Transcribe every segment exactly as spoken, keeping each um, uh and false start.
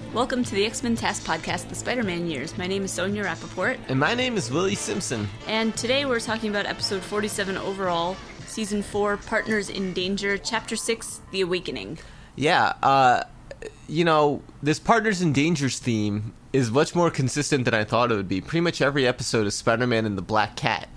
Welcome to the X-Men Task Podcast, the Spider-Man years. My name is Sonia Rappaport. And my name is Willie Simpson. And today we're talking about episode forty-seven overall, season four, Partners in Danger, chapter six, The Awakening. Yeah, uh, you know, this Partners in Danger's theme is much more consistent than I thought it would be. Pretty much every episode is Spider-Man and the Black Cat.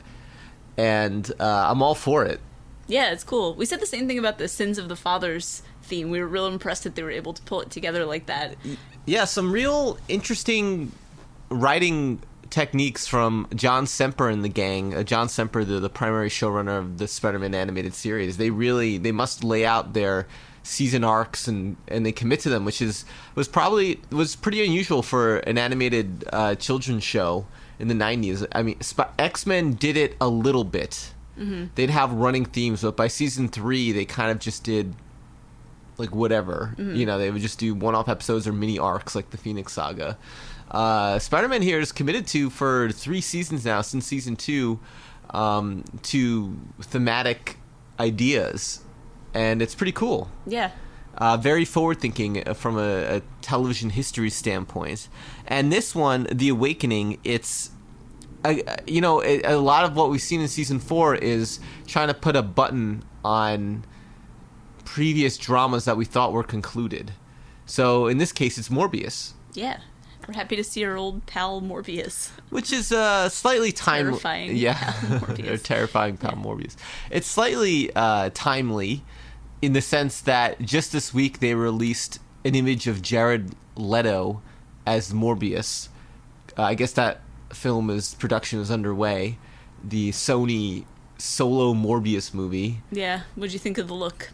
And uh, I'm all for it. Yeah, it's cool. We said the same thing about the Sins of the Fathers theme. We were real impressed that they were able to pull it together like that. Yeah, some real interesting writing techniques from John Semper and the gang. Uh, John Semper, the, the primary showrunner of the Spider-Man animated series. They really, they must lay out their season arcs and, and they commit to them, which is was probably was pretty unusual for an animated uh, children's show in the nineties. I mean, Sp- X-Men did it a little bit. Mm-hmm. They'd have running themes, but by season three, they kind of just did like whatever. Mm-hmm. You know, they would just do one-off episodes or mini arcs like the Phoenix Saga. Uh, Spider-Man here is committed to, for three seasons now, since season two, um, to thematic ideas. And it's pretty cool. Yeah. Uh, very forward-thinking from a, a television history standpoint. And this one, The Awakening, it's... I, you know, a, a lot of what we've seen in season four is trying to put a button on previous dramas that we thought were concluded. So in this case, it's Morbius. Yeah, we're happy to see our old pal Morbius, which is uh, slightly timely. Terrifying. Yeah, pal Morbius. terrifying pal yeah. Morbius. It's slightly uh, timely in the sense that just this week they released an image of Jared Leto as Morbius. Uh, I guess that film is production is underway. The Sony solo Morbius movie. Yeah, what'd you think of the look?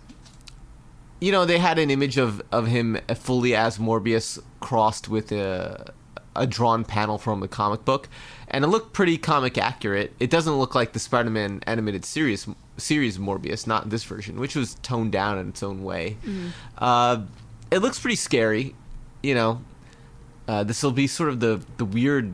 You know, they had an image of, of him fully as Morbius crossed with a a drawn panel from a comic book, and it looked pretty comic accurate. It doesn't look like the Spider-Man animated series series Morbius, not this version, which was toned down in its own way. Mm-hmm. Uh, it looks pretty scary. You know, uh, this will be sort of the the weird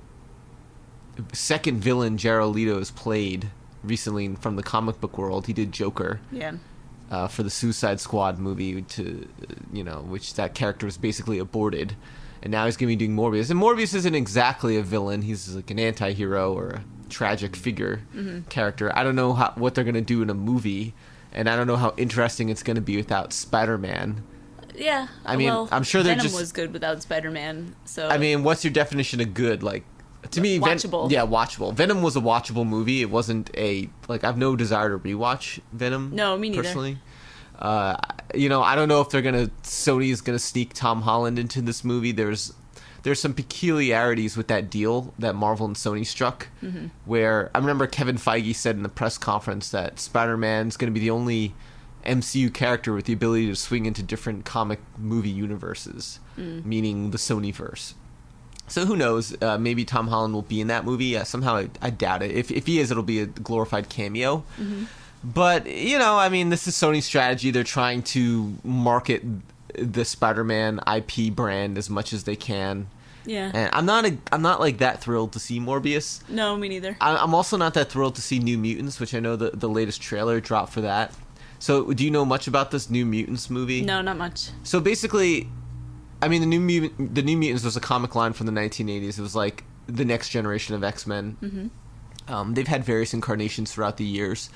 second villain Jared Leto has played recently from the comic book world. He did Joker. Yeah. Uh, for the Suicide Squad movie, to you know, which that character was basically aborted, and now he's going to be doing Morbius. And Morbius isn't exactly a villain; he's like an anti-hero or a tragic figure mm-hmm. character. I don't know how, what they're going to do in a movie, and I don't know how interesting it's going to be without Spider-Man. Yeah, I mean, well, I'm sure they're Venom just. was good without Spider-Man. So I mean, what's your definition of good? Like. To me, watchable. Ven- yeah, watchable. Venom was a watchable movie. It wasn't a like. I've no desire to rewatch Venom. No, me neither. Personally, uh, you know, I don't know if they're gonna. Sony's gonna sneak Tom Holland into this movie. There's there's some peculiarities with that deal that Marvel and Sony struck. Mm-hmm. Where I remember Kevin Feige said in the press conference that Spider-Man's gonna be the only M C U character with the ability to swing into different comic movie universes, mm. meaning the Sonyverse. So who knows? Uh, maybe Tom Holland will be in that movie. Uh, somehow, I, I doubt it. If if he is, it'll be a glorified cameo. Mm-hmm. But you know, I mean, this is Sony's strategy. They're trying to market the Spider-Man I P brand as much as they can. Yeah. And I'm not a, I'm not like that thrilled to see Morbius. No, me neither. I, I'm also not that thrilled to see New Mutants, which I know the the latest trailer dropped for that. So, do you know much about this New Mutants movie? No, not much. So basically, I mean, the New Mutant, the New Mutants was a comic line from the nineteen eighties. It was like the next generation of X-Men. Mm-hmm. Um, they've had various incarnations throughout the years.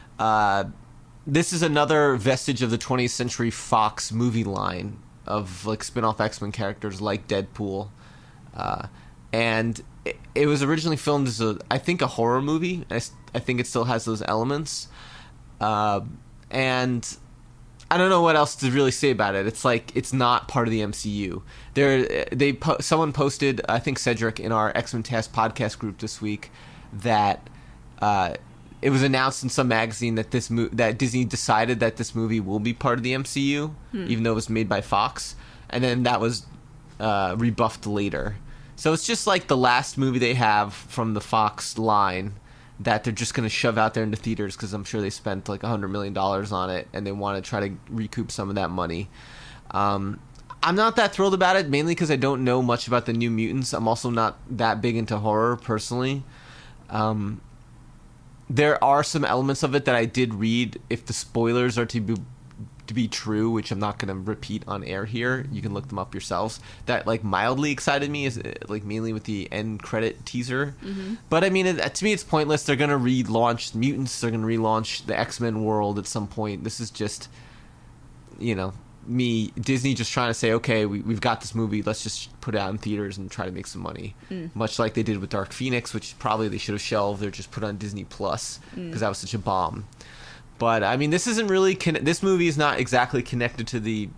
Uh, this is another vestige of the twentieth Century Fox movie line of like spin-off X-Men characters like Deadpool. Uh, and it, it was originally filmed as a, I think, a horror movie. I, I think it still has those elements. Uh, and... I don't know what else to really say about it. It's like it's not part of the M C U. There, they po- someone posted, I think Cedric, in our X-Men Task podcast group this week, that uh, it was announced in some magazine that this mo- that Disney decided that this movie will be part of the M C U, hmm. even though it was made by Fox, and then that was uh, rebuffed later. So it's just like the last movie they have from the Fox line that they're just going to shove out there into theaters because I'm sure they spent like one hundred million dollars on it and they want to try to recoup some of that money. Um, I'm not that thrilled about it, mainly because I don't know much about the New Mutants. I'm also not that big into horror, personally. Um, there are some elements of it that I did read, if the spoilers are to be to be true, which I'm not going to repeat on air here. You can look them up yourselves. That like mildly excited me is uh, like mainly with the end credit teaser. Mm-hmm. But I mean, it, to me, it's pointless. They're going to relaunch mutants. They're going to relaunch the X-Men world at some point. This is just, you know, me Disney just trying to say, okay, we, we've got this movie. Let's just put it out in theaters and try to make some money. Mm. Much like they did with Dark Phoenix, which probably they should have shelved or just put on Disney Plus because mm. that was such a bomb. But I mean, this isn't really con- this movie is not exactly connected to the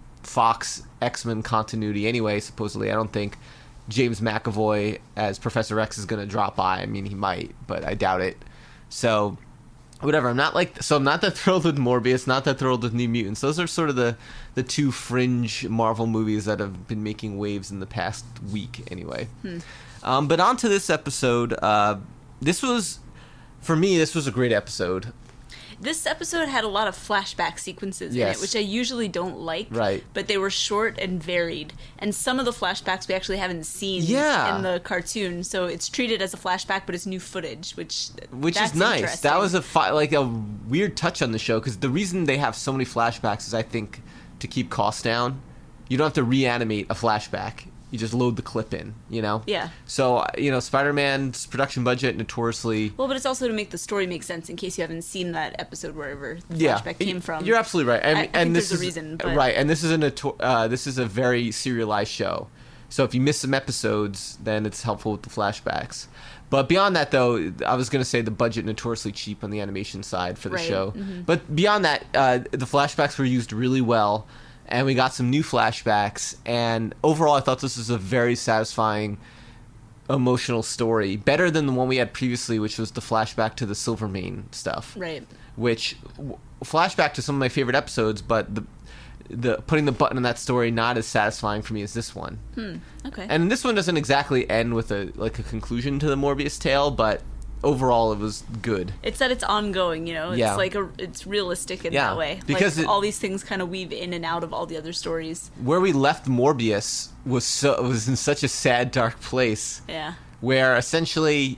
Fox X-Men continuity anyway. Supposedly, I don't think James McAvoy as Professor X is going to drop by. I mean, he might, but I doubt it. So, whatever. I'm not like so. I'm not that thrilled with Morbius. Not that thrilled with New Mutants. Those are sort of the the two fringe Marvel movies that have been making waves in the past week, anyway. Hmm. Um, but on to this episode. Uh, this was, for me, this was a great episode. This episode had a lot of flashback sequences yes. in it, which I usually don't like. Right. But they were short and varied. And some of the flashbacks we actually haven't seen yeah. in the cartoon. So it's treated as a flashback, but it's new footage, which Which that's is nice. That was a fi- like a weird touch on the show, because the reason they have so many flashbacks is, I think, to keep costs down. You don't have to reanimate a flashback. You just load the clip in, you know? Yeah. So, you know, Spider-Man's production budget notoriously... Well, but it's also to make the story make sense in case you haven't seen that episode wherever the yeah, flashback came from. You're absolutely right. And, I, I and think this there's is, a reason. But... Right, and this is, an, uh, this is a very serialized show. So if you miss some episodes, then it's helpful with the flashbacks. But beyond that, though, I was going to say the budget notoriously cheap on the animation side for the right. show. Mm-hmm. But beyond that, uh, the flashbacks were used really well. And we got some new flashbacks, and overall I thought this was a very satisfying, emotional story. Better than the one we had previously, which was the flashback to the Silvermane stuff. Right. Which, w- flashback to some of my favorite episodes, but the the putting the button on that story not as satisfying for me as this one. Hmm, okay. And this one doesn't exactly end with a like a conclusion to the Morbius tale, but... overall, it was good. It's that it's ongoing, you know. It's yeah. like a, it's realistic in yeah. that way. Because like it, all these things kind of weave in and out of all the other stories. Where we left Morbius was so was in such a sad, dark place. Yeah. Where essentially,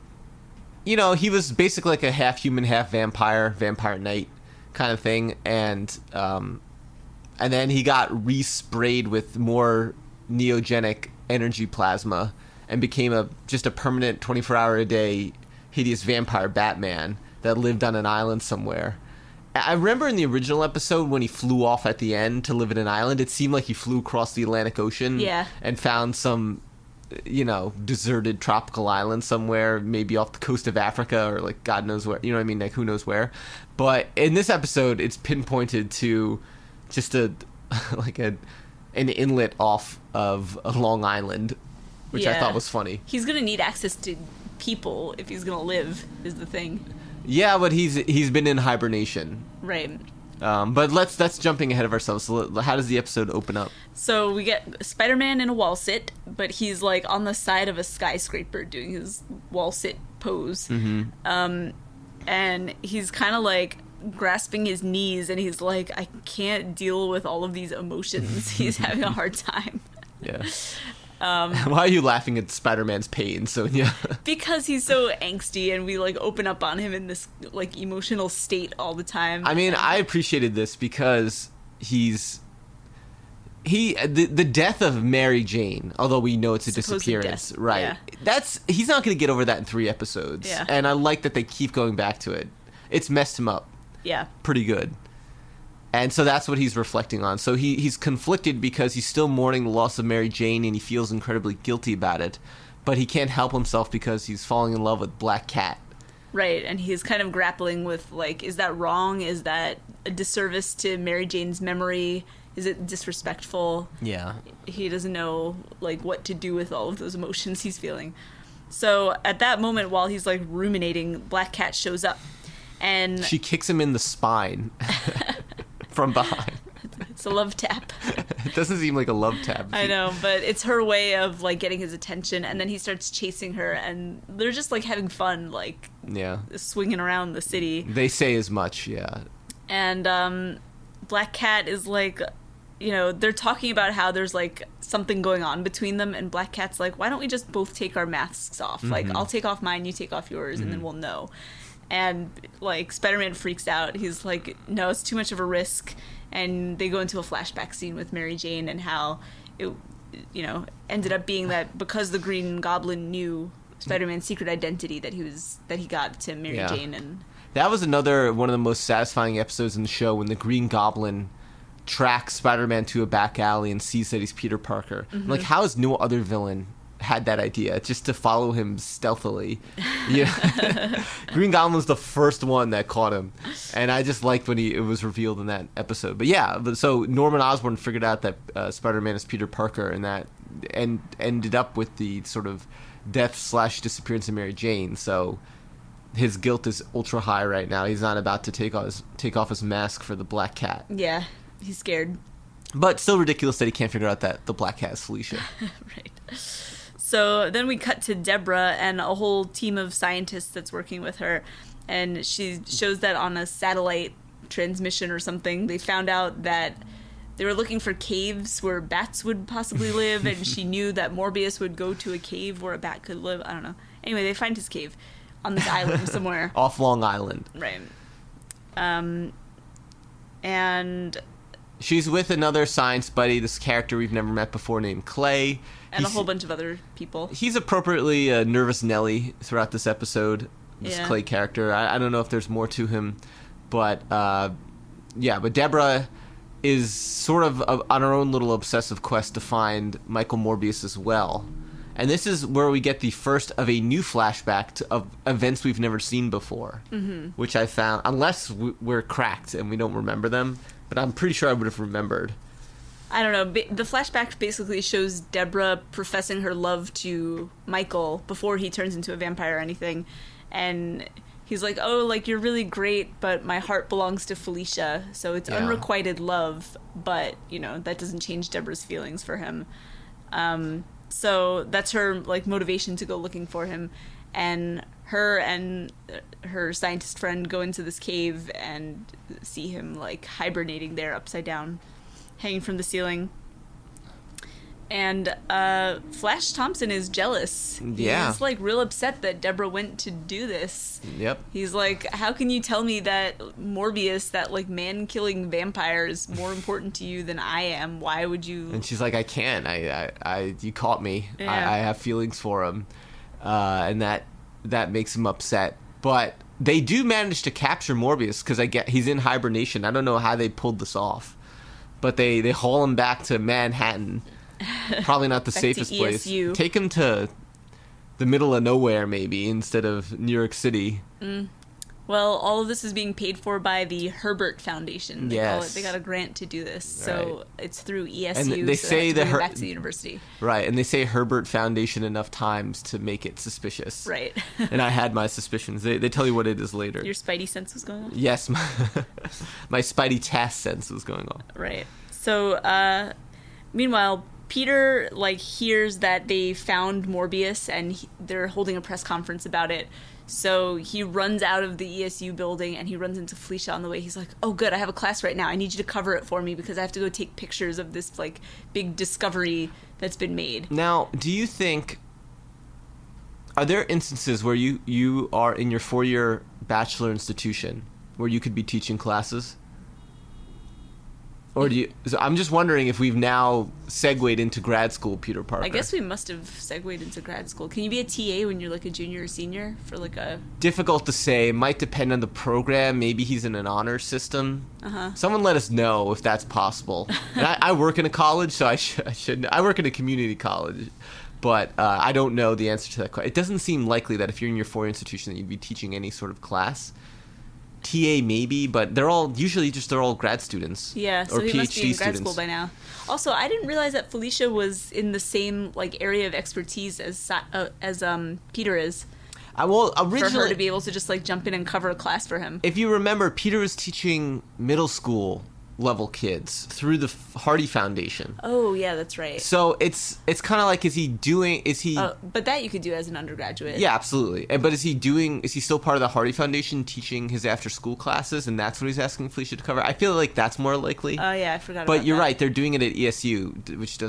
you know, he was basically like a half human, half vampire, vampire knight kind of thing, and um, and then he got re-sprayed with more neogenic energy plasma and became a just a permanent twenty-four hour a day hideous vampire Batman that lived on an island somewhere. I remember in the original episode when he flew off at the end to live in an island, it seemed like he flew across the Atlantic Ocean yeah. and found some, you know, deserted tropical island somewhere, maybe off the coast of Africa or like God knows where, you know what I mean, like who knows where. But in this episode, it's pinpointed to just a like a an inlet off of a Long Island, which yeah. I thought was funny. He's gonna need access to people if he's gonna live, is the thing. Yeah, but he's he's been in hibernation. Right. Um, but let's that's jumping ahead of ourselves. So how does the episode open up? So we get Spider-Man in a wall sit, but he's like on the side of a skyscraper doing his wall sit pose. Mm-hmm. Um, and he's kind of like grasping his knees, and he's like, I can't deal with all of these emotions. He's having a hard time. Yeah. Um, Why are you laughing at Spider-Man's pain, Sonia? Because he's so angsty, and we like open up on him in this like emotional state all the time. I mean, I appreciated this because he's he the the death of Mary Jane, although we know it's a Supposed disappearance, death, right? yeah. That's he's not going to get over that in three episodes. Yeah. And I like that they keep going back to it. It's messed him up. Yeah. Pretty good. And so that's what he's reflecting on. So he, he's conflicted because he's still mourning the loss of Mary Jane and he feels incredibly guilty about it. But he can't help himself because he's falling in love with Black Cat. Right, and he's kind of grappling with, like, is that wrong? Is that a disservice to Mary Jane's memory? Is it disrespectful? Yeah. He doesn't know, like, what to do with all of those emotions he's feeling. So at that moment, while he's, like, ruminating, Black Cat shows up. And she kicks him in the spine from behind. It's a love tap. It doesn't seem like a love tap. I know, but it's her way of like getting his attention, and then he starts chasing her, and they're just like having fun, like yeah, swinging around the city. They say as much, yeah. And um, Black Cat is like, you know, they're talking about how there's like something going on between them, and Black Cat's like, why don't we just both take our masks off? Mm-hmm. Like, I'll take off mine, you take off yours, mm-hmm. and then we'll know. And like Spider-Man freaks out. He's like, no, it's too much of a risk. and they go into a flashback scene with Mary Jane and how it, you know, ended up being that because the Green Goblin knew Spider-Man's secret identity that he was that he got to Mary Yeah. Jane. And That was another one of the most satisfying episodes in the show when the Green Goblin tracks Spider-Man to a back alley and sees that he's Peter Parker. Mm-hmm. Like, how has no other villain had that idea, just to follow him stealthily? Yeah. Green Goblin was the first one that caught him, and I just liked when he it was revealed in that episode. But yeah, but so Norman Osborn figured out that uh, Spider-Man is Peter Parker, and that and ended up with the sort of death slash disappearance of Mary Jane. So his guilt is ultra high right now. He's not about to take off his, take off his mask for the Black Cat. yeah, he's scared. But still ridiculous that he can't figure out that the Black Cat is Felicia. Right. So then we cut to Deborah and a whole team of scientists that's working with her, and she shows that on a satellite transmission or something, they found out that they were looking for caves where bats would possibly live, and she knew that Morbius would go to a cave where a bat could live. I don't know. Anyway, they find his cave on this island somewhere. Off Long Island. Right. Um, and... She's with another science buddy, this character we've never met before named Clay. And He's, a whole bunch of other people. He's appropriately a nervous Nelly throughout this episode, this Yeah. Clay character. I, I don't know if there's more to him, but uh, yeah, but Deborah is sort of uh, on her own little obsessive quest to find Michael Morbius as well. And this is where we get the first of a new flashback to, of events we've never seen before, mm-hmm. which I found, unless we're cracked and we don't remember them, but I'm pretty sure I would have remembered. I don't know. Ba- the flashback basically shows Deborah professing her love to Michael before he turns into a vampire or anything. And he's like, oh, like, you're really great, but my heart belongs to Felicia. So it's Yeah. unrequited love, but, you know, that doesn't change Deborah's feelings for him. Um, so that's her, like, motivation to go looking for him. And her and her scientist friend go into this cave and see him, like, hibernating there upside down, hanging from the ceiling. And uh, Flash Thompson is jealous. Yeah. He's, like, real upset that Deborah went to do this. Yep. He's like, how can you tell me that Morbius, that, like, man-killing vampire, is more important to you than I am? Why would you... And she's like, I can't. I, I, I you caught me. Yeah. I, I have feelings for him. Uh, and that that makes him upset. But they do manage to capture Morbius because I get he's in hibernation. I don't know how they pulled this off. But they, they haul him back to Manhattan. Probably not the Back safest to place. E S U. Take him to the middle of nowhere, maybe, instead of New York City. Mm. Well, all of this is being paid for by the Herbert Foundation. They call Yes. it. They got a grant to do this, so Right. it's through E S U. And they so say they the have to bring Her- it back to the university. Right, and they say Herbert Foundation enough times to make it suspicious. Right. And I had my suspicions. They, they tell you what it is later. Your spidey sense was going on. Yes, my, my Spidey task sense was going on. Right. So, uh, meanwhile, Peter, like, hears that they found Morbius, and he, they're holding a press conference about it. So he runs out of the E S U building, and he runs into Felicia on the way. He's like, oh, good, I have a class right now. I need you to cover it for me because I have to go take pictures of this, like, big discovery that's been made. Now, do you think... Are there instances where you, you are in your four-year bachelor institution where you could be teaching classes? Or do you... So I'm just wondering if we've now segued into grad school, Peter Parker. I guess we must have segued into grad school. Can you be a T A when you're, like, a junior or senior for, like, a... Difficult to say. It might depend on the program. Maybe he's in an honor system. Uh-huh. Someone let us know if that's possible. And I, I work in a college, so I, sh- I shouldn't... I work in a community college, but uh, I don't know the answer to that question. It doesn't seem likely that if you're in your four-year institution that you'd be teaching any sort of class. T A maybe, but they're all... Usually just they're all grad students. Yeah, so or he PhD must be in grad students. school by now. Also, I didn't realize that Felicia was in the same, like, area of expertise as Si- uh, as um Peter is. I will For originally... her to be able to just, like, jump in and cover a class for him. If you remember, Peter was teaching middle school level kids through the Hardy Foundation. Oh, yeah, that's right. So it's it's kind of like, is he doing... Is he... Oh, but that you could do as an undergraduate. Yeah, absolutely. And- But is he doing? Is he still part of the Hardy Foundation, teaching his after-school classes, and that's what he's asking Felicia to cover? I feel like that's more likely. Oh, yeah, I forgot about but you're that. right; they're doing it at E S U, d- which doesn't.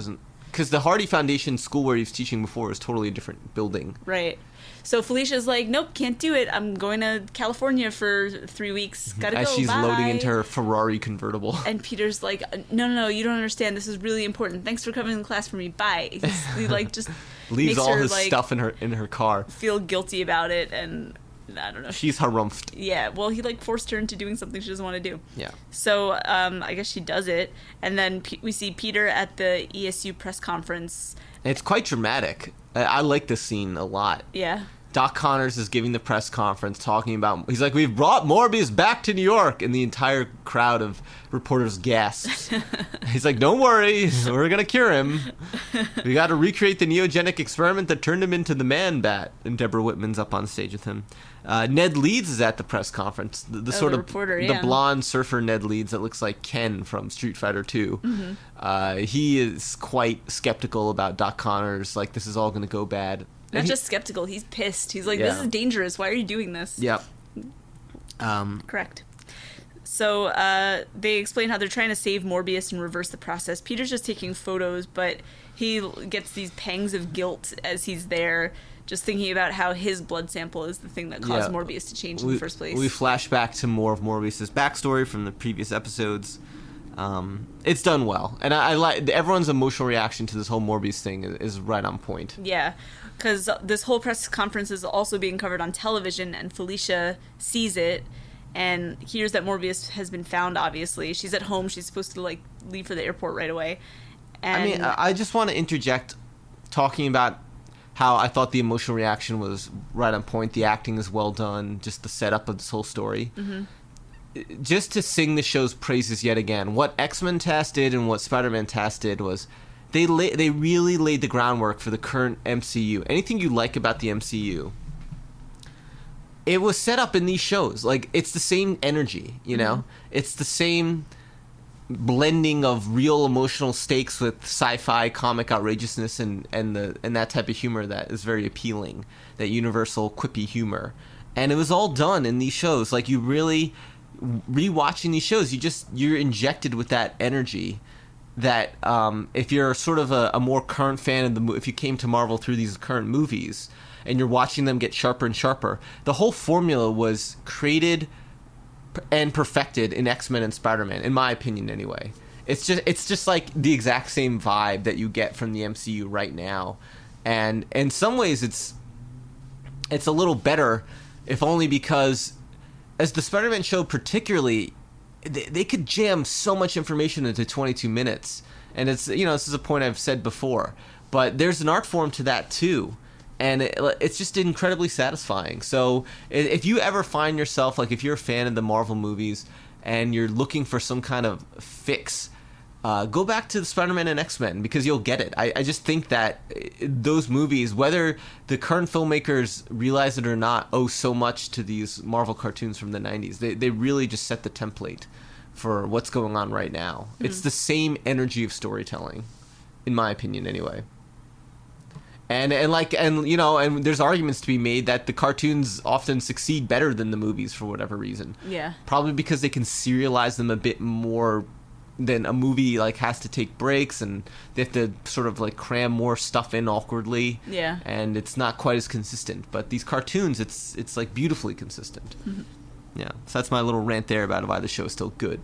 Because the Hardy Foundation school where he was teaching before is totally a different building. Right. So Felicia's like, nope, can't do it. I'm going to California for three weeks. Gotta As go. she's Bye. loading into her Ferrari convertible. And Peter's like, no, no, no, you don't understand. This is really important. Thanks for coming to class for me. Bye. He's, he like just leaves makes all her, his like, stuff in her in her car. feel guilty about it, and I don't know. She's harumphed. Yeah, well, he like forced her into doing something she doesn't want to do. Yeah. So um, I guess she does it, and then P- we see Peter at the E S U press conference. It's quite dramatic. I, I like this scene a lot. Yeah. Doc Connors is giving the press conference talking about, he's like, we've brought Morbius back to New York, and the entire crowd of reporters gasps. He's like, don't worry, we're gonna cure him. We gotta recreate the neogenic experiment that turned him into the Man-Bat. And Deborah Whitman's up on stage with him. Uh, Ned Leeds is at the press conference. The, the Oh, sort the of reporter, the yeah. blonde surfer Ned Leeds that looks like Ken from Street Fighter two. Mm-hmm. Uh, he is quite skeptical about Doc Connors, like this is all gonna go bad. Not And he- just skeptical, he's pissed. He's like, this Yeah. is dangerous. Why are you doing this? Yep. Um, Correct. So uh, they explain how they're trying to save Morbius and reverse the process. Peter's just taking photos, but he gets these pangs of guilt as he's there, just thinking about how his blood sample is the thing that caused Yeah. Morbius to change in we, the first place. We flash back to more of Morbius's backstory from the previous episodes. Um, it's done well, and I, I like everyone's emotional reaction to this whole Morbius thing is, is right on point. Yeah, because this whole press conference is also being covered on television, and Felicia sees it and hears that Morbius has been found, obviously. She's at home. She's supposed to, like, leave for the airport right away. And I mean, I I just want to interject talking about how I thought the emotional reaction was right on point. The acting is well done, just the setup of this whole story. Mm-hmm. Just to sing the show's praises yet again, what X-Men Task did and what Spider-Man Task did was they la- they really laid the groundwork for the current M C U. Anything you like about the M C U, it was set up in these shows. Like, it's the same energy, you know? Mm-hmm. It's the same blending of real emotional stakes with sci-fi comic outrageousness and, and the and that type of humor that is very appealing, that universal quippy humor. And it was all done in these shows. Like, you really rewatching these shows, you just you're injected with that energy that um, if you're sort of a, a more current fan of the mo- if you came to Marvel through these current movies and you're watching them get sharper and sharper, the whole formula was created and perfected in X-Men and Spider-Man, in my opinion anyway. It's just it's just like the exact same vibe that you get from the M C U right now. And in some ways it's it's a little better, if only because as the Spider-Man show particularly, they, they could jam so much information into twenty-two minutes. And it's, you know, this is a point I've said before, but there's an art form to that too. And it, it's just incredibly satisfying. So if you ever find yourself, like if you're a fan of the Marvel movies and you're looking for some kind of fix, uh, go back to the Spider-Man and X-Men because you'll get it. I, I just think that those movies, whether the current filmmakers realize it or not, owe so much to these Marvel cartoons from the nineties. They, they really just set the template for what's going on right now. Mm-hmm. It's the same energy of storytelling, in my opinion anyway. And and like and you know and there's arguments to be made that the cartoons often succeed better than the movies for whatever reason. Yeah. Probably because they can serialize them a bit more than a movie like has to take breaks and they have to sort of like cram more stuff in awkwardly. Yeah. And it's not quite as consistent. But these cartoons, it's it's like beautifully consistent. Mm-hmm. Yeah. So that's my little rant there about why the show is still good.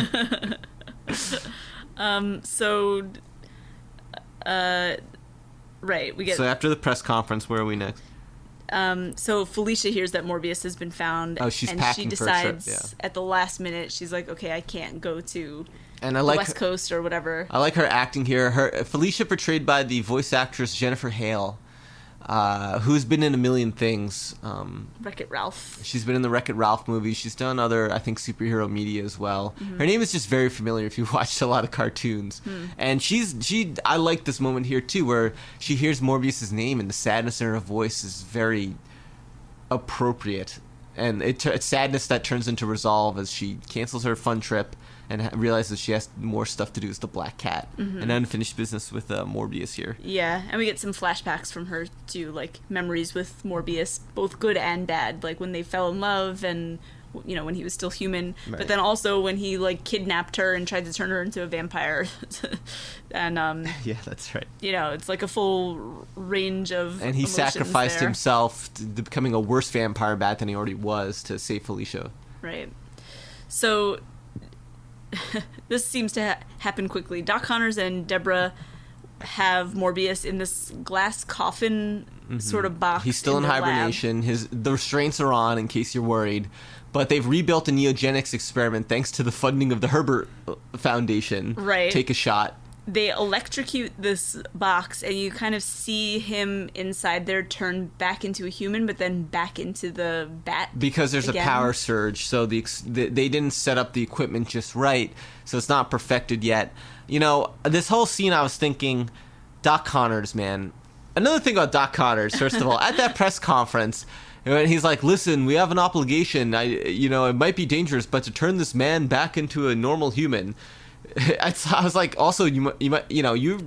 um. So. Uh. Right, we get. So after the press conference, where are we next? Um, so Felicia hears that Morbius has been found, oh, she's and packing she decides for a trip, yeah. at the last minute, she's like, "Okay, I can't go to and I the like West her, Coast or whatever." I like her acting here. Her Felicia, portrayed by the voice actress Jennifer Hale, uh, who's been in a million things. Um, Wreck-It Ralph. She's been in the Wreck-It Ralph movies. She's done other, I think, superhero media as well. Mm-hmm. Her name is just very familiar if you watched a lot of cartoons. Mm. And she's she. I like this moment here too, where she hears Morbius's name and the sadness in her voice is very appropriate. And it, it's sadness that turns into resolve as she cancels her fun trip and ha- realizes she has more stuff to do as the Black Cat. Mm-hmm. And unfinished business with uh, Morbius here. Yeah, and we get some flashbacks from her to like memories with Morbius, both good and bad, like when they fell in love and you know, when he was still human, Right. but then also when he like kidnapped her and tried to turn her into a vampire. And um Yeah, that's right. you know, it's like a full range of And he emotions sacrificed there. himself to to becoming a worse vampire bat than he already was to save Felicia. Right. So this seems to ha- happen quickly. Doc Connors and Deborah have Morbius in this glass coffin sort of box. He's still in, their lab. hibernation. His the restraints are on, in case you're worried. But they've rebuilt a neogenics experiment thanks to the funding of the Herbert Foundation. Right. Take a shot. They electrocute this box, and you kind of see him inside there turn back into a human, but then back into the bat. Because there's again. a power surge, so the, ex- the they didn't set up the equipment just right, so it's not perfected yet. You know, this whole scene, I was thinking, Doc Connors, man. Another thing about Doc Connors, first of all, at that press conference, and he's like, "Listen, we have an obligation. I, you know, it might be dangerous, but to turn this man back into a normal human." I was like, also, you might, you might, you know, you.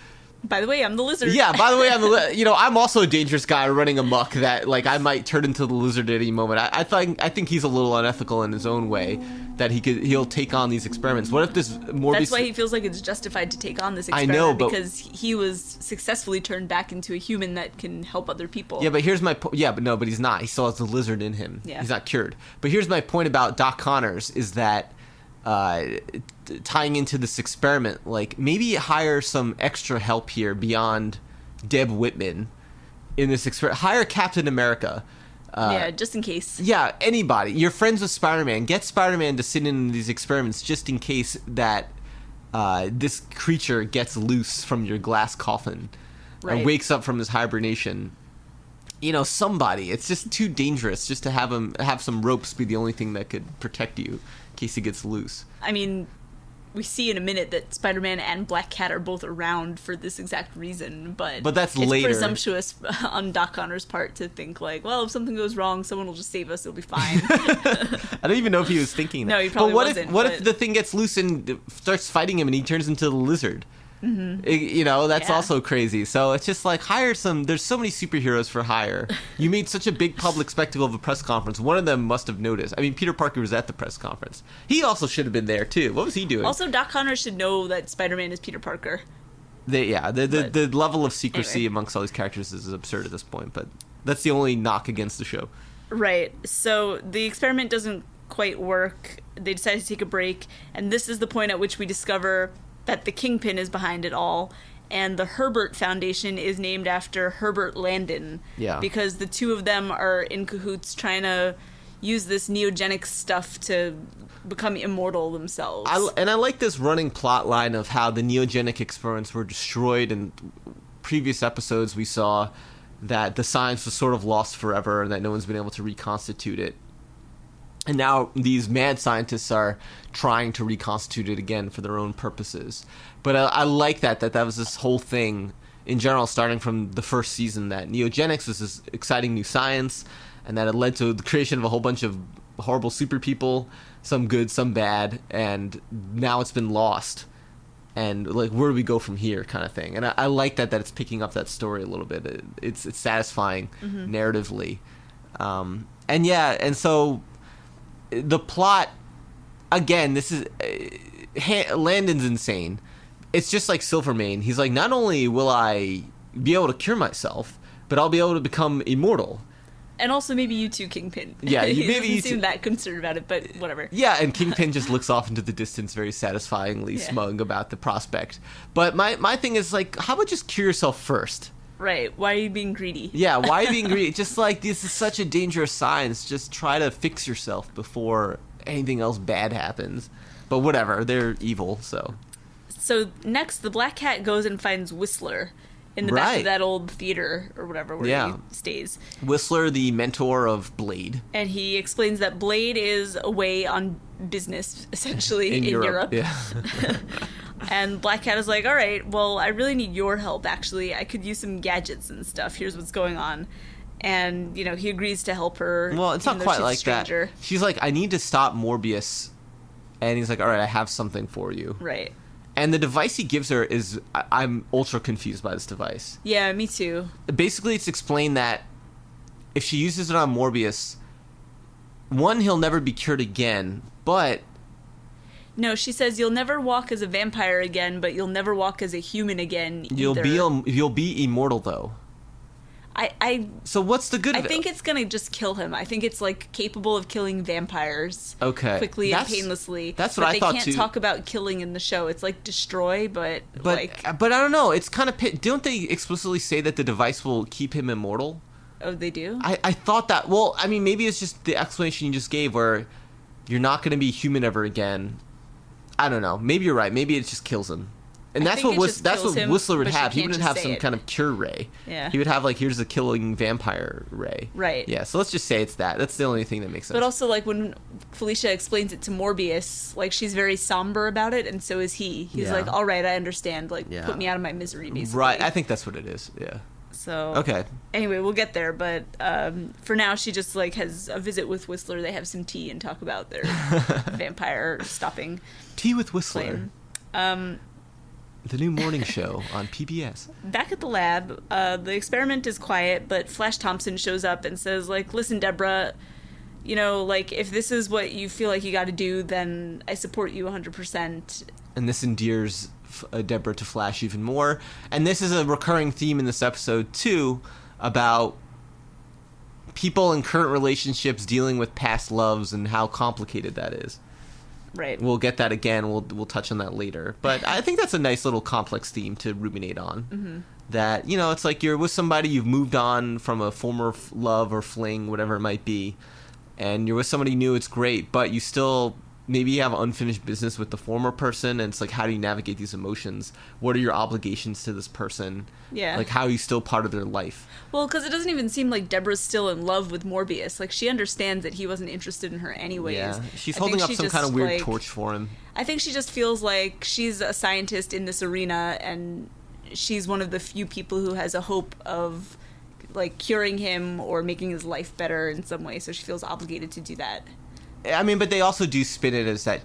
By the way, I'm the lizard. Yeah. By the way, I'm the, li- you know, I'm also a dangerous guy running amok. That like I might turn into the lizard at any moment. I, I think I think he's a little unethical in his own way. That he could he'll take on these experiments. What if this Morbius? That's why he feels like it's justified to take on this I experiment, know, but- because he was successfully turned back into a human that can help other people. Yeah, but here's my po- yeah, but no, but he's not. He still has the lizard in him. Yeah. He's not cured. But here's my point about Doc Connors is that uh, t- tying into this experiment, like maybe hire some extra help here beyond Deb Whitman in this experiment. Hire Captain America. Uh, yeah, just in case. Yeah, anybody. You're friends with Spider-Man. Get Spider-Man to sit in these experiments just in case that uh, this creature gets loose from your glass coffin Right. and wakes up from his hibernation. You know, somebody. It's just too dangerous just to have him have some ropes be the only thing that could protect you in case he gets loose. I mean, we see in a minute that Spider-Man and Black Cat are both around for this exact reason, but But that's it's later. presumptuous on Doc Connors' part to think like, well, if something goes wrong, someone will just save us, it'll be fine. I don't even know if he was thinking that. No, he probably but what wasn't, If, what but- if the thing gets loose and starts fighting him and he turns into the lizard? Mm-hmm. You know, that's Yeah. also crazy. So it's just like, hire some... There's so many superheroes for hire. You made such a big public spectacle of a press conference. One of them must have noticed. I mean, Peter Parker was at the press conference. He also should have been there, too. What was he doing? Also, Doc Connors should know that Spider-Man is Peter Parker. They, yeah, the, the, But- the level of secrecy Anyway. amongst all these characters is absurd at this point, but that's the only knock against the show. Right. So the experiment doesn't quite work. They decide to take a break, and this is the point at which we discover that the Kingpin is behind it all, and the Herbert Foundation is named after Herbert Landon. Yeah. Because the two of them are in cahoots trying to use this neogenic stuff to become immortal themselves. I, and I like this running plot line of how the neogenic experiments were destroyed. In previous episodes, we saw that the science was sort of lost forever and that no one's been able to reconstitute it. And now these mad scientists are trying to reconstitute it again for their own purposes. But I, I like that, that that was this whole thing in general, starting from the first season, that neogenics was this exciting new science, and that it led to the creation of a whole bunch of horrible super people, some good, some bad, and now it's been lost. And like, where do we go from here, kind of thing. And I, I like that that it's picking up that story a little bit. It, it's it's satisfying narratively, um, and yeah, and so the plot again. This is uh, ha- Landon's insane. It's just like Silvermane. He's like, not only will I be able to cure myself, but I'll be able to become immortal. and also maybe you too, Kingpin. Yeah, you- he maybe doesn't you seem too. that concerned about it, but whatever. Yeah, and Kingpin just looks off into the distance, very satisfyingly Yeah. smug about the prospect. But my my thing is like, how about just cure yourself first? Right. Why are you being greedy? Yeah, why are you being greedy? Just like, this is such a dangerous science. Just try to fix yourself before anything else bad happens. But whatever, they're evil, so. So next, the Black Cat goes and finds Whistler in the back Right. of that old theater or whatever where Yeah. he stays. Whistler, the mentor of Blade. And he explains that Blade is away on business, essentially, in, Europe. Yeah. And Black Cat is like, all right, well, I really need your help, actually. I could use some gadgets and stuff. Here's what's going on. And, you know, he agrees to help her. Well, it's even not though quite she's a like that. stranger. She's like, I need to stop Morbius. And he's like, all right, I have something for you. Right. And the device he gives her is, I- I'm ultra confused by this device. Yeah, me too. Basically, it's explained that if she uses it on Morbius, one, he'll never be cured again, but No, she says you'll never walk as a vampire again, but you'll never walk as a human again either. you'll be im- you'll be immortal though. I, I, So what's the good I of it? think it's gonna just kill him. I think it's like capable of killing vampires Okay. quickly That's- and painlessly. that's what but I thought They can't too. talk about killing in the show. It's like destroy, but, But like but I don't know. It's kind of pit- don't they explicitly say that the device will keep him immortal? oh, they do. I, I thought that. Well, I mean, maybe it's just the explanation you just gave, where you're not going to be human ever again. I don't know. Maybe you're right. Maybe it just kills him. And I that's think what it Whis- just that's kills what him, Whistler would but you have. He can't wouldn't just have say some it. kind of cure ray. Yeah. He would have like, here's a killing vampire ray. Right. Yeah. So let's just say it's that. That's the only thing that makes sense. But also, like, when Felicia explains it to Morbius, like, she's very somber about it, and so is he. He's Yeah. like, all right, I understand. Like, Yeah. put me out of my misery, basically. right. I think that's what it is. Yeah. So, Okay. anyway, we'll get there, but um, for now, she just, like, has a visit with Whistler. They have some tea and talk about their vampire stopping Tea with Whistler. claim. Um, The new morning show on P B S. back at the lab, uh, the experiment is quiet, but Flash Thompson shows up and says, like, listen, Deborah, you know, like, if this is what you feel like you got to do, then I support you one hundred percent. And this endears uh, Deborah to Flash even more. And this is a recurring theme in this episode, too, about people in current relationships dealing with past loves and how complicated that is. Right. We'll get that again. We'll we'll touch on that later. But I think that's a nice little complex theme to ruminate on. Mm-hmm. That, you know, it's like you're with somebody, you've moved on from a former f- love or fling, whatever it might be, and you're with somebody new, it's great, but you still, maybe you have unfinished business with the former person, and it's like, how do you navigate these emotions? What are your obligations to this person? Yeah. Like, how are you still part of their life? Well, because it doesn't even seem like Deborah's still in love with Morbius. Like, she understands that he wasn't interested in her anyways. Yeah, she's I holding think up she some just, kind of weird like- torch for him. I think she just feels like she's a scientist in this arena, and she's one of the few people who has a hope of, like, curing him or making his life better in some way, so she feels obligated to do that. I mean, but they also do spin it as that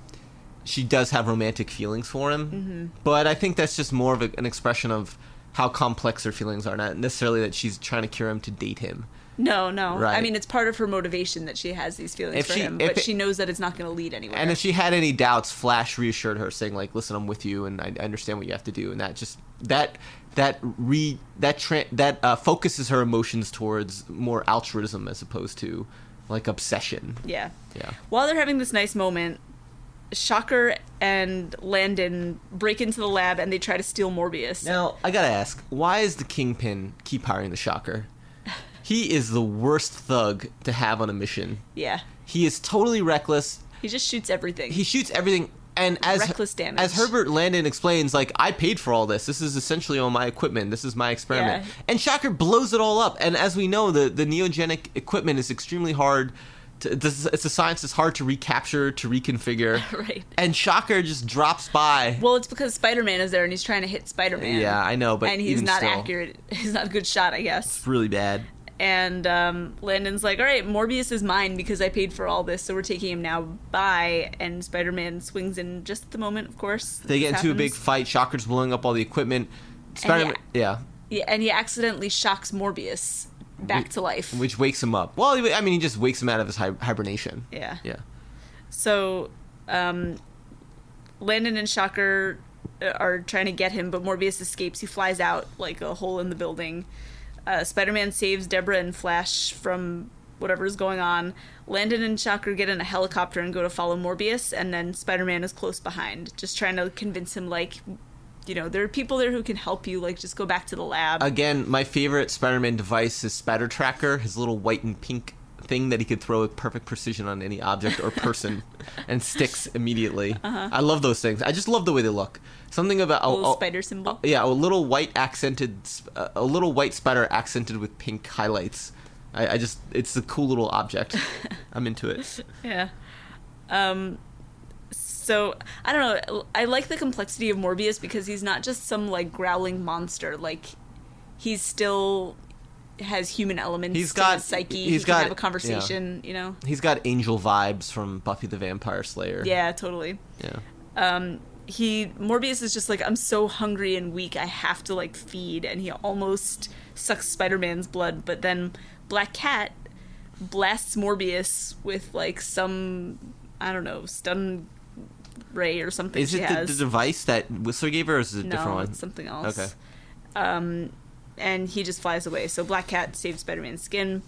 she does have romantic feelings for him. Mm-hmm. But I think that's just more of a, an expression of how complex her feelings are, not necessarily that she's trying to cure him to date him. No, no. Right. I mean, it's part of her motivation that she has these feelings If for she- him, if but it- she knows that it's not going to lead anywhere. And if she had any doubts, Flash reassured her, saying like, "Listen, I'm with you, and I I understand what you have to do." And that just that that re that tra- that uh, focuses her emotions towards more altruism as opposed to like obsession. yeah. Yeah. While they're having this nice moment, Shocker and Landon break into the lab and they try to steal Morbius. Now I gotta ask, why is the Kingpin keep hiring the Shocker? He is the worst thug to have on a mission. Yeah. He is totally reckless. He just shoots everything. He shoots everything, and as Reckless damage. as Herbert Landon explains, like, I paid for all this. This is essentially all my equipment. This is my experiment. Yeah. And Shocker blows it all up. And as we know, the the neogenic equipment is extremely hard. To, this is, it's a science that's hard to recapture, to reconfigure. Right. And Shocker just drops by. Well, it's because Spider-Man is there and he's trying to hit Spider-Man. Yeah, I know, but and he's even not still, accurate. He's not a good shot, I guess. It's really bad. And um, Landon's like, all right, Morbius is mine because I paid for all this, so we're taking him now. Bye. And Spider-Man swings in just at the moment, of course. They get this into a big happens. fight. Shocker's blowing up all the equipment. Spider-Man, yeah. Yeah, and he accidentally shocks Morbius back to life. Which wakes him up. Well, I mean, he just wakes him out of his hi- hibernation. Yeah. Yeah. So, um, Landon and Shocker are trying to get him, but Morbius escapes. He flies out like a hole in the building. Uh, Spider-Man saves Deborah and Flash from whatever's going on. Landon and Shocker get in a helicopter and go to follow Morbius, and then Spider-Man is close behind, just trying to convince him, like, you know, there are people there who can help you, like, just go back to the lab. Again, my favorite Spider-Man device is Spider Tracker, his little white and pink thing that he could throw with perfect precision on any object or person and sticks immediately. Uh-huh. I love those things. I just love the way they look. Something about a a, little a- spider symbol. yeah, a little white accented, sp- a little white spider accented with pink highlights. I, I just, it's a cool little object. I'm into it. Yeah. Um, so, I don't know. I like the complexity of Morbius because he's not just some, like, growling monster. Like, he's still has human elements He's to got- his psyche. he's he got- can have a conversation, you know? He's got angel vibes from Buffy the Vampire Slayer. Yeah, totally. Yeah. Um, he, Morbius is just like, I'm so hungry and weak, I have to, like, feed. And he almost sucks Spider-Man's blood, but then Black Cat blasts Morbius with like some, I don't know, stun ray or something. Is she it the, has. the device that Whistler gave her, or is it a no, different one? It's something else. Okay. Um, and he just flies away. So Black Cat saves Spider-Man's skin.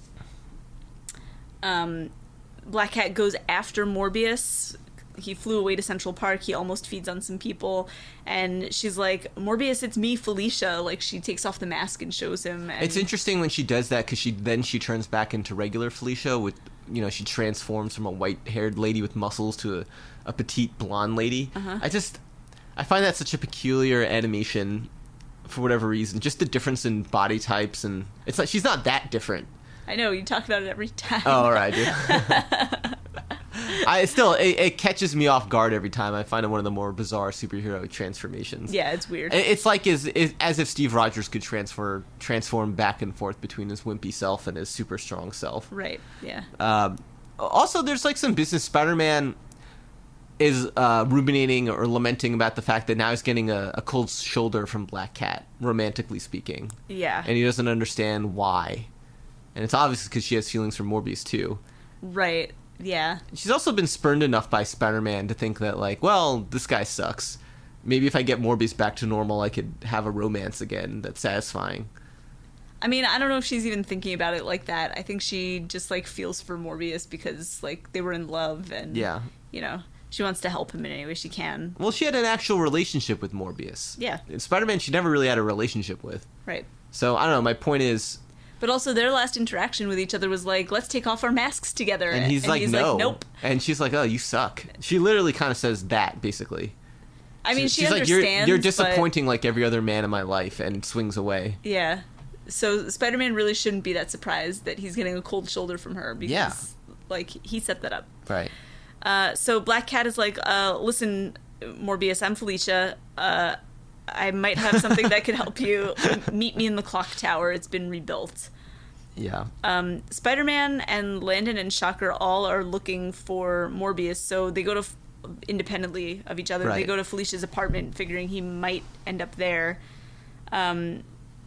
Um, Black Cat goes after Morbius. He flew away to Central Park. He almost feeds on some people. And she's like, Morbius, it's me, Felicia. Like, she takes off the mask and shows him. And It's interesting when she does that, because she then she turns back into regular Felicia with, you know, she transforms from a white-haired lady with muscles to a, a petite blonde lady. Uh-huh. I just, I find that such a peculiar animation for whatever reason. Just the difference in body types, and it's like, she's not that different. I know, you talk about it every time. Oh, all right, dude. I still, it, it catches me off guard every time. I find it one of the more bizarre superhero transformations. Yeah, it's weird. It- It's like as, as if Steve Rogers could transfer transform back and forth between his wimpy self and his super strong self. Right, yeah. Um, also, there's like some business. Spider-Man is uh, ruminating or lamenting about the fact that now he's getting a, a cold shoulder from Black Cat, romantically speaking. Yeah. And he doesn't understand why. And it's obvious because she has feelings for Morbius, too. Right, yeah. She's also been spurned enough by Spider-Man to think that, like, well, this guy sucks. Maybe if I get Morbius back to normal, I could have a romance again that's satisfying. I mean, I don't know if she's even thinking about it like that. I think she just, like, feels for Morbius because, like, they were in love and, Yeah. you know, she wants to help him in any way she can. Well, she had an actual relationship with Morbius. Yeah. Spider-Man, she never really had a relationship with. Right. So, I don't know, my point is... But also, their last interaction with each other was like, let's take off our masks together. And he's, like, no. nope. And she's like, oh, you suck. She literally kind of says that, basically. I mean, she she's understands, like, you're, you're but- disappointing like every other man in my life, and swings away. Yeah. So Spider-Man really shouldn't be that surprised that he's getting a cold shoulder from her because, Yeah. like, he set that up. Right. Uh, so Black Cat is like, uh, listen, Morbius, I'm Felicia. Uh, I might have something that could help you. Meet me in the clock tower. It's been rebuilt. Yeah. Um, Spider-Man and Landon and Shocker all are looking for Morbius, so they go to, f- independently of each other, they Right. go to Felicia's apartment, figuring he might end up there. Um,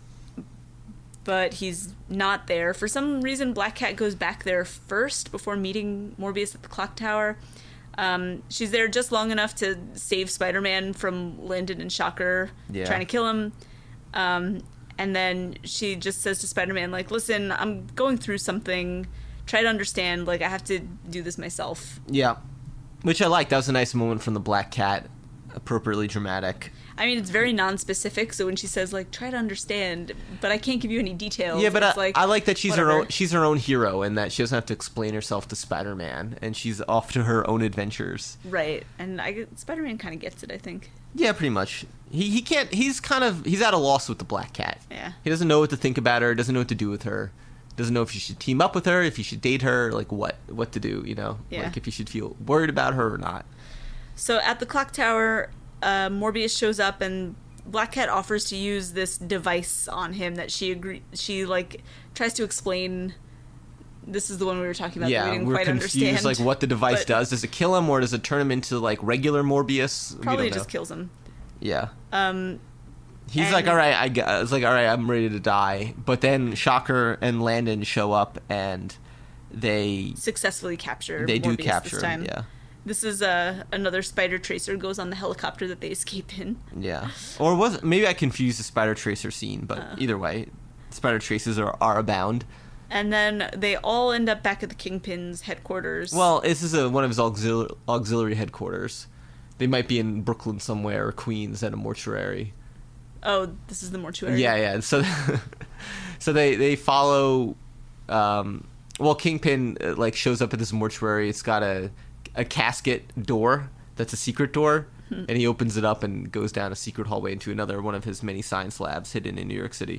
but he's not there. For some reason, Black Cat goes back there first before meeting Morbius at the clock tower. Um, she's there just long enough to save Spider-Man from Landon and Shocker Yeah. trying to kill him. Um, and then she just says to Spider-Man, like, listen, I'm going through something. Try to understand. Like, I have to do this myself. Yeah. Which I like. That was a nice moment from the Black Cat. Appropriately dramatic. I mean, it's very non-specific, so when she says, like, try to understand, but I can't give you any details. Yeah, but it's I, like, I like that she's whatever. her own. She's her own hero, and that she doesn't have to explain herself to Spider-Man, and she's off to her own adventures. Right, and I, get- Spider-Man kind of gets it, I think. Yeah, pretty much. He he can't. He's kind of he's at a loss with the Black Cat. Yeah. He doesn't know what to think about her. Doesn't know what to do with her. Doesn't know if you should team up with her, if you should date her, like what what to do. You know, Yeah. like if you should feel worried about her or not. So at the clock tower, uh, Morbius shows up, and Black Cat offers to use this device on him that she agree. She like tries to explain. This is the one we were talking about. that Yeah, we didn't we're quite confused, understand, like what the device but does. Does it kill him, or does it turn him into like regular Morbius? We Probably don't just know. kills him. Yeah. Um, He's and- like, all right, I g- it's like, all right, I'm ready to die. But then Shocker and Landon show up, and they successfully capture. they do Morbius capture this him. time. Yeah, This is uh, another Spider Tracer goes on the helicopter that they escape in. yeah. Or was maybe I confused the Spider Tracer scene, but Uh. either way, Spider Tracers are, are abound. And then they all end up back at the Kingpin's headquarters. Well, this is a, one of his auxil- auxiliary headquarters. They might be in Brooklyn somewhere or Queens at a mortuary. oh, this is the mortuary. Yeah, yeah. So, so they they follow. Um, well, Kingpin uh, like shows up at this mortuary. It's got a a casket door that's a secret door, and he opens it up and goes down a secret hallway into another one of his many science labs hidden in New York City.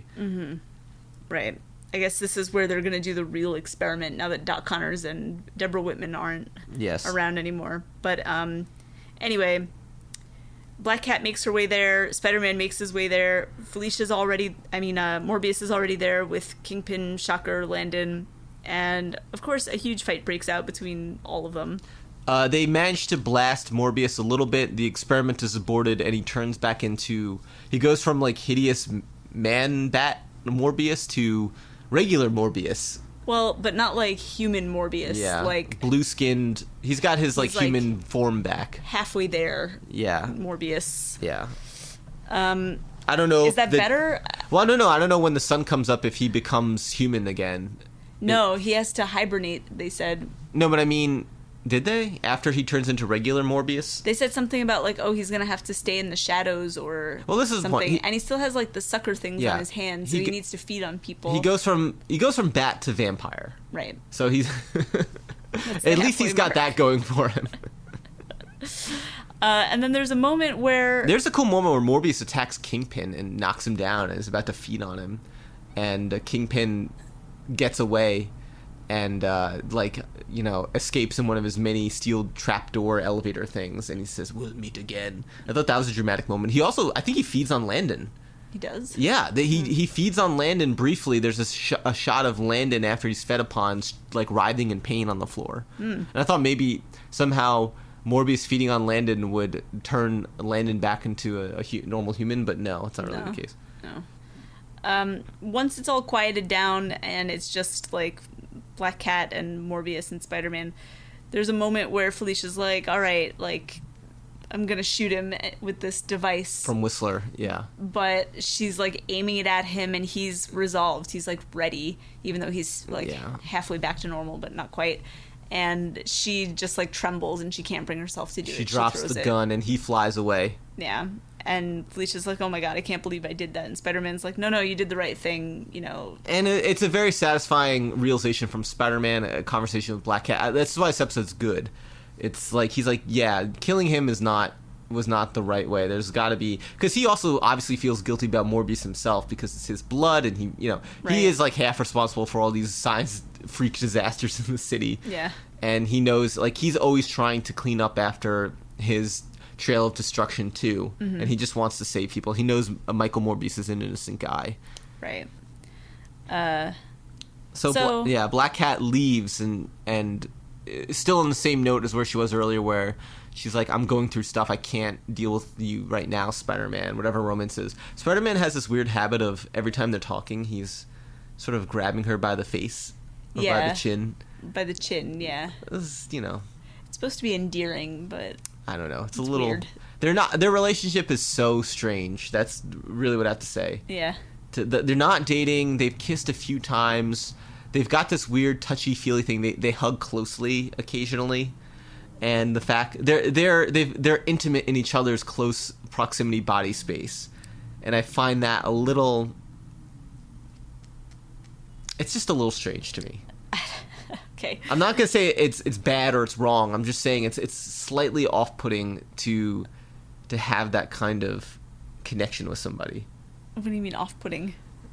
Right. I guess this is where they're going to do the real experiment now that Doc Connors and Deborah Whitman aren't Yes. around anymore. But um, anyway, Black Cat makes her way there. Spider-Man makes his way there. Felicia's already, I mean, uh, Morbius is already there with Kingpin, Shocker, Landon. And, of course, a huge fight breaks out between all of them. Uh, they managed to blast Morbius a little bit. The experiment is aborted, and he turns back into. He goes from like hideous man bat Morbius to regular Morbius. Well, but not like human Morbius. Yeah, Like blue skinned. He's got his like He's, like, human form back. halfway there. Yeah, Morbius. yeah. Um, I don't know. is that the, better? Well, I don't know. I don't know when the sun comes up if he becomes human again. No, he has to hibernate. They said. No, but I mean, did they after he turns into regular Morbius? They said something about like, oh, he's gonna have to stay in the shadows or Well, this is the something, point. He- and he still has like the sucker things Yeah. on his hands, so He he, g- needs to feed on people. He goes from he goes from bat to vampire. right. So he's the at least he's halfway got mark. that going for him. Uh, and then there's a moment where There's a cool moment where Morbius attacks Kingpin and knocks him down and is about to feed on him, and uh, Kingpin gets away and uh, like you know escapes in one of his many steel trapdoor elevator things, and he says, "We'll meet again." I thought that was a dramatic moment. He also, I think, he feeds on Landon. he does. Yeah, the, he he feeds on Landon briefly. There's a, sh- a shot of Landon after he's fed upon, like writhing in pain on the floor. Mm. And I thought maybe somehow Morbius feeding on Landon would turn Landon back into a, a hu- normal human, but no, it's not really No. the case. No. Um, once it's all quieted down and it's just like Black Cat and Morbius and Spider-Man, there's a moment where Felicia's like, all right, like, I'm gonna shoot him with this device. From Whistler, yeah. But she's like aiming it at him and he's resolved. He's like ready, even though he's like Yeah. halfway back to normal, but not quite. And she just like trembles and she can't bring herself to do She it. drops throws the it. gun and he flies away. Yeah. And Felicia's like, oh my god, I can't believe I did that. And Spider-Man's like, no, no, you did the right thing, you know. And it- it's a very satisfying realization from Spider-Man, a conversation with Black Cat. That's why this episode's good. It's like, he's like, yeah, killing him is not, was not the right way. There's got to be, because he also obviously feels guilty about Morbius himself because it's his blood, and he, you know, Right. he is like half responsible for all these science freak disasters in the city. Yeah. And he knows, like, he's always trying to clean up after his trail of destruction too, Mm-hmm. and he just wants to save people. He knows uh, Michael Morbius is an innocent guy. Right. Uh, So, So- Bla- yeah, Black Cat leaves and and uh, still on the same note as where she was earlier, where she's like, "I'm going through stuff. I can't deal with you right now, Spider-Man." Whatever romance is, Spider-Man has this weird habit of every time they're talking, he's sort of grabbing her by the face or by Yeah. the chin. by the chin, yeah. This is, you know, It's supposed to be endearing, but I don't know. It's, It's a little. weird. They're not. Their relationship is so strange. That's really what I have to say. yeah. To, the, they're not dating. They've kissed a few times. They've got this weird touchy feely thing. They they hug closely occasionally, and the fact they're they're they they're intimate in each other's close proximity body space, and I find that a little. It's just a little strange to me. Okay. I'm not gonna say it's it's bad or it's wrong. I'm just saying it's it's slightly off-putting to to have that kind of connection with somebody. What do you mean off-putting?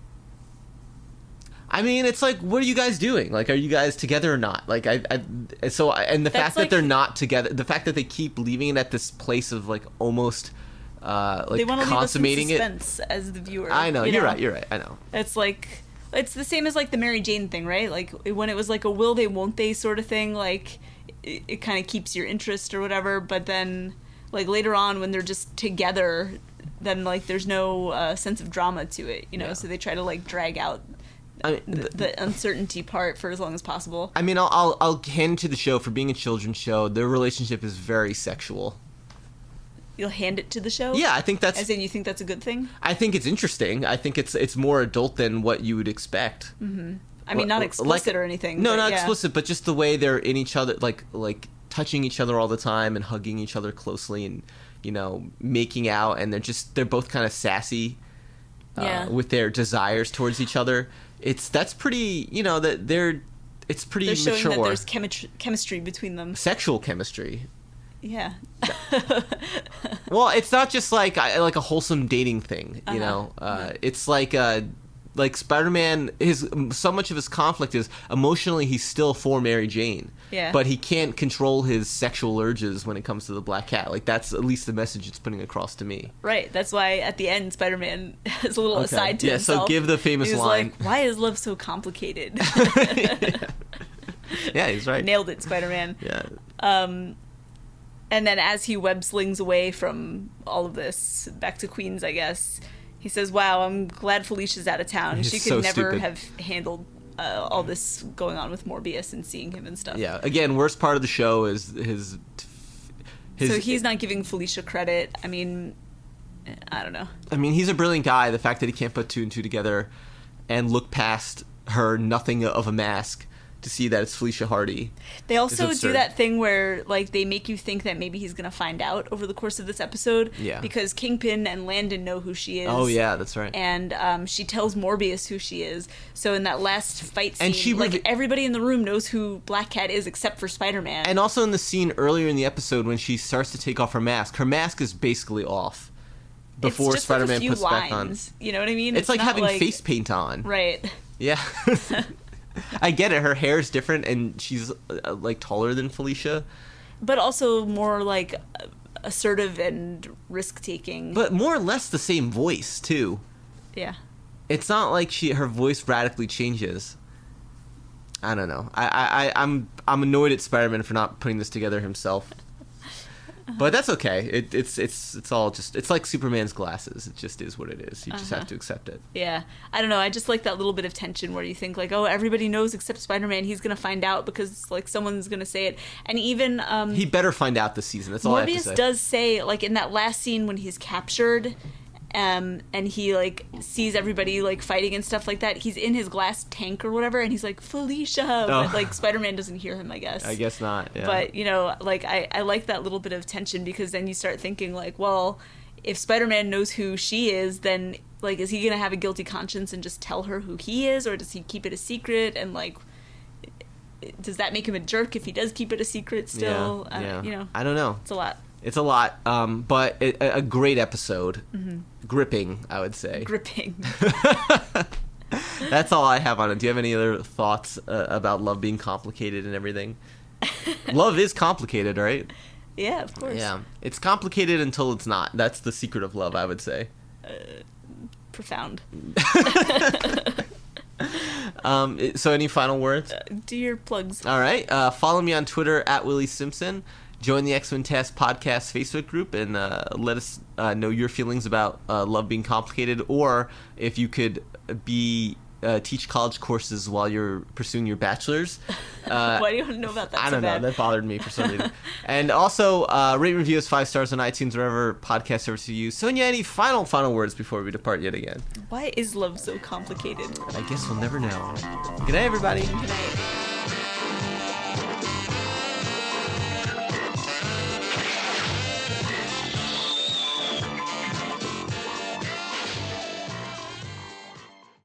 I mean, it's like, what are you guys doing? Like, are you guys together or not? Like, I, I so, I, and the That's fact like- that they're not together, the fact that they keep leaving it at this place of like almost, uh, like They want to leave us in consummating it. suspense as the viewer. I know, you you're right, you're right, I know. It's like it's the same as like the Mary Jane thing, right? Like when it was like a will they won't they sort of thing, like it, it kind of keeps your interest or whatever, but then like later on when they're just together, then like there's no uh, sense of drama to it, you know, Yeah. so they try to like drag out I mean, the, th- the uncertainty part for as long as possible. I mean, I'll, I'll I'll hand to the show for being a children's show. Their relationship is very sexual. You'll hand it to the show? Yeah, I think that's. As in you think that's a good thing? I think it's interesting. I think it's it's more adult than what you would expect. Mm-hmm. I mean, not Like- explicit or anything. No, but not yeah. explicit, but just the way they're in each other, like like touching each other all the time and hugging each other closely, and you know making out, and they're just they're both kind of sassy, uh, Yeah. with their desires towards each other. It's that's pretty, you know, that they're it's pretty They're showing mature. that there's chemi- chemistry between them. Sexual chemistry. Yeah. Well, it's not just like I- like a wholesome dating thing, you Uh-huh. know. Uh, It's like uh, like Spider-Man. His so much of his conflict is emotionally he's still for Mary Jane, Yeah. but he can't control his sexual urges when it comes to the Black Cat. Like that's at least the message it's putting across to me. Right. That's why at the end, Spider-Man has a little Okay. aside to Yeah, so himself. give the famous he was line. like, "Why is love so complicated?" Yeah, he's right. Nailed it, Spider-Man. Yeah, Um, and then as he web slings away from all of this, back to Queens, I guess, he says, "Wow, I'm glad Felicia's out of town. He's she could so never stupid. have handled uh, all this going on with Morbius and seeing him and stuff. Yeah. Again, worst part of the show is his. his so he's not giving Felicia credit. I mean, I don't know. I mean, he's a brilliant guy. The fact that he can't put two and two together and look past her nothing of a mask to see that it's Felicia Hardy. They also do that thing where, like, they make you think that maybe he's going to find out over the course of this episode. Yeah. Because Kingpin and Landon know who she is. Oh, yeah, that's right. And um, she tells Morbius who she is. So in that last fight scene, and she like, rev- everybody in the room knows who Black Cat is except for Spider-Man. And also in the scene earlier in the episode when she starts to take off her mask, her mask is basically off before it's just Spider-Man like a few puts lines, back on. You know what I mean? It's, it's like not having like... face paint on. Right. Yeah. I get it. Her hair is different, and she's uh, like taller than Felicia, but also more like assertive and risk taking. But more or less the same voice too. Yeah, it's not like she her voice radically changes. I don't know. I I I'm I'm annoyed at Spider-Man for not putting this together himself. But that's okay. It, it's it's it's all just it's like Superman's glasses. It just is what it is. You just uh-huh. have to accept it. Yeah, I don't know. I just like that little bit of tension where you think like, oh, everybody knows except Spider-Man. He's gonna find out because like someone's gonna say it, and even um, he better find out this season. That's all I have to say. Morbius does say like in that last scene when he's captured. Um, and he like sees everybody like fighting and stuff like that. He's in his glass tank or whatever, and he's like Felicia, oh. but like Spider-Man doesn't hear him, I guess. I guess not. Yeah. But you know, like I, I like that little bit of tension because then you start thinking like, well, if Spider-Man knows who she is, then like is he gonna have a guilty conscience and just tell her who he is, or does he keep it a secret? And like, does that make him a jerk if he does keep it a secret still? Yeah. Uh, yeah. You know, I don't know. It's a lot. It's a lot, um, but it, a great episode. Mm-hmm. Gripping, I would say. Gripping. That's all I have on it. Do you have any other thoughts uh, about love being complicated and everything? Love is complicated, right? Yeah, of course. Yeah. It's complicated until it's not. That's the secret of love, I would say. Uh, profound. um, so any final words? Uh, do your plugs. All right. Uh, follow me on Twitter at Willie Simpson. Join the X-Men Test Podcast Facebook group and uh, let us uh, know your feelings about uh, love being complicated, or if you could be uh, teach college courses while you're pursuing your bachelor's. Uh, Why do you want to know about that? I so don't bad? know. That bothered me for some reason. And also, uh, rate and review us five stars on iTunes, wherever podcast service you use. Sonia, any final, final words before we depart yet again? Why is love so complicated? I guess we'll never know. Good night, everybody. Good night.